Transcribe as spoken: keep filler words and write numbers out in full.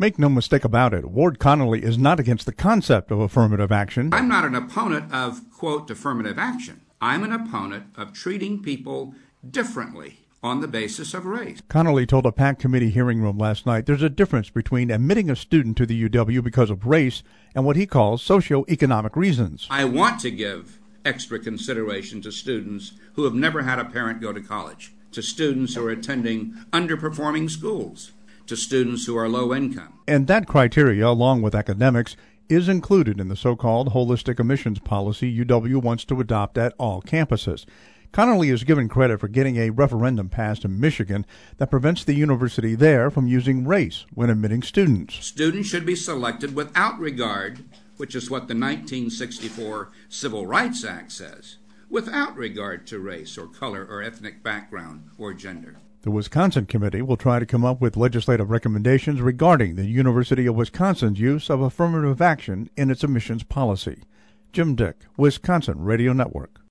Make no mistake about it, Ward Connolly is not against the concept of affirmative action. I'm not an opponent of, quote, affirmative action. I'm an opponent of treating people differently on the basis of race. Connolly told a packed committee hearing room last night there's a difference between admitting a student to the U W because of race and what he calls socioeconomic reasons. I want to give extra consideration to students who have never had a parent go to college, to students who are attending underperforming schools, to students who are low income. And that criteria, along with academics, is included in the so-called holistic admissions policy U W wants to adopt at all campuses. Connolly is given credit for getting a referendum passed in Michigan that prevents the university there from using race when admitting students. Students should be selected without regard, which is what the nineteen sixty-four Civil Rights Act says, without regard to race or color or ethnic background or gender. The Wisconsin Committee will try to come up with legislative recommendations regarding the University of Wisconsin's use of affirmative action in its admissions policy. Jim Dick, Wisconsin Radio Network.